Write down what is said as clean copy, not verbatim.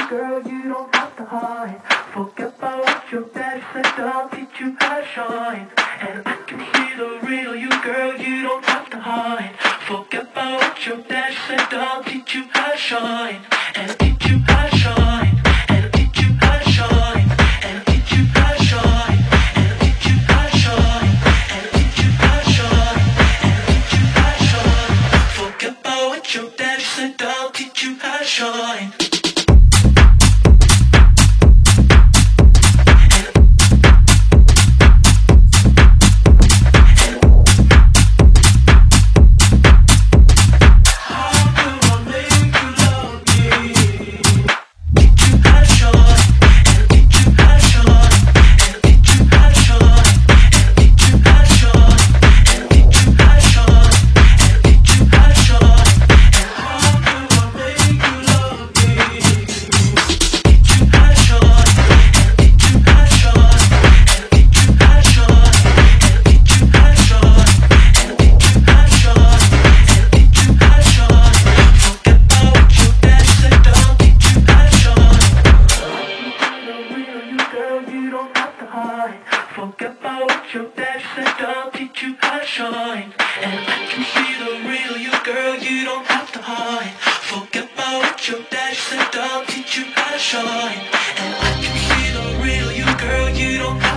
girl, you don't have to hide. Forget about what your daddy said, I'll teach you how to shine. And I can see the real you, girl, you don't have to hide. Forget about what your daddy said, I'll teach you how to shine. And teach you how to shine. And teach you how to shine. And teach you how to shine. And teach you how to shine. And teach you how to shine. And teach you how to shine. Forget about what your daddy said, I'll teach you how to shine. Forget about what your daddy said, I'll teach you how to shine. And I can see the real you, girl, you don't have to hide. Forget about what your daddy said, I'll teach you how to shine. And I can see the real you, girl, you don't have to hide.